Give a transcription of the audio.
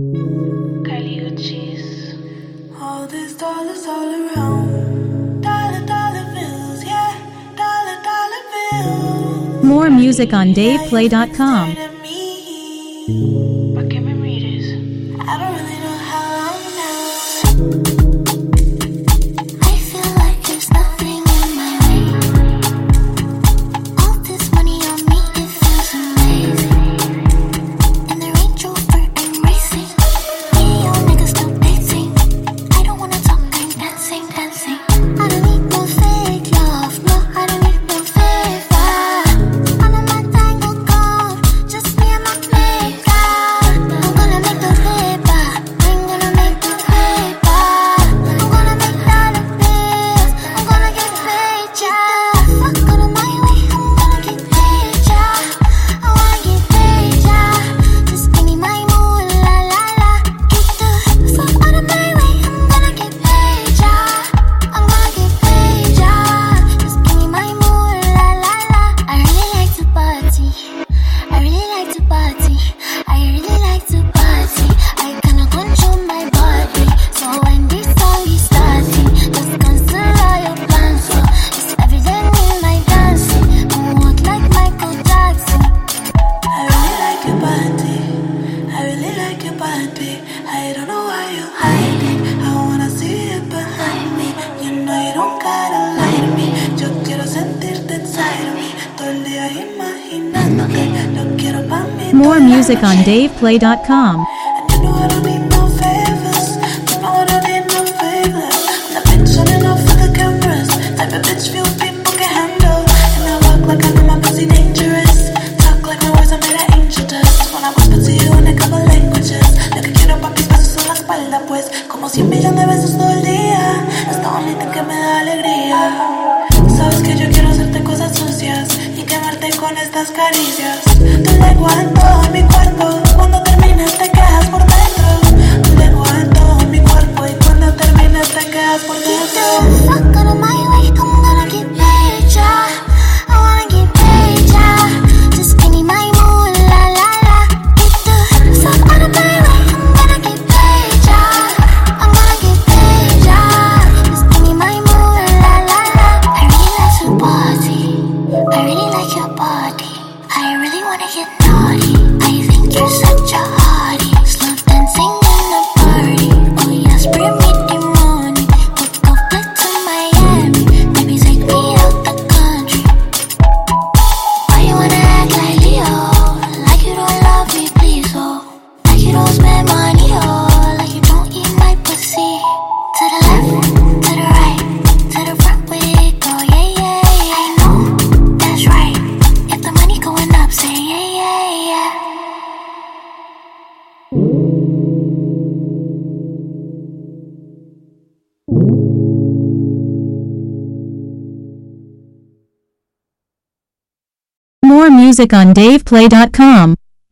Caliuchis. All these dollars all around. Dollar, dollar bills, yeah. Dollar, dollar bills. More music on DavePlay.com. ¿Pa' qué me mires? I don't really know how long now. I feel like there's nothing in my way. All this money on me, it feels amazing. In the Range Rover, I'm racing. Me and your niggas still dating. I don't wanna talk, I'm dancing, dancing. I don't need no fake love, no, I don't need no favor. All of my tango gone, just me and my makeup. I'm gonna make the paper, I'm gonna make the paper. I'm gonna make dollar bills, I'm gonna get paid, yeah. Fuck out of my way, I'm gonna get paid, yeah. I wanna get paid, yeah. Just give me my moolah, la la. Get the fuck out of my way, I'm gonna get paid, yeah. I'm gonna get paid, yeah. Just give me my moolah, la la. I really like to party. I really like to party. I really like to party. I cannot control my body. So when this song is starting, just cancel all your plans. So it's evident in my dancing. Moonwalk like Michael Jackson. I really like your body. I really like your body. I don't know why you hide it. I wanna see it behind me. You know you don't gotta lie to me. Yo quiero sentirte inside of me. Todo el día imaginándote. Yo quiero pa' mí. More music on DavePlay.com. And you know I don't need no favors. You know I don't need no favors. I'm the bitch on and off for the cameras. Type of bitch few people can handle. And I walk like I know my pussy dangerous. Talk like my words are made of angel dust. When I whisper to you in a couple languages. Lo que quiero pa' mis besos en la espalda, pues. Como 100 millones de besos todo el día. Es the only thing que me da alegría. Sabes que yo quiero hacerte cosas sucias y quemarte con estas caricias. Tu lengua en todo mi cuerpo. Cuando termines te quedas por dentro. Tu lengua en todo mi cuerpo y cuando termines te quedas por dentro. Fuck out of my way, I'm gonna get paid, yeah. I wanna get paid, yeah. Just give me my moolah, la la. Get the fuck out of my way, I'm gonna get paid, yeah. I'm gonna get paid, yeah. Just give me my moolah, la la. I really like to party. I really like your body. I really wanna get naughty. I think you're such a hottie. Slow dancing in the party. Oh yes, bring me the money. Let's go back to Miami. Baby, take me out the country. Why you wanna act like Leo? Like you don't love me, please, oh. Like you don't spend money, oh. Like you don't eat my pussy. To the left, to the right, to the front we go, yeah, yeah. I know, that's right. If the money going up, say yeah, yeah, yeah. More music on DavePlay.com.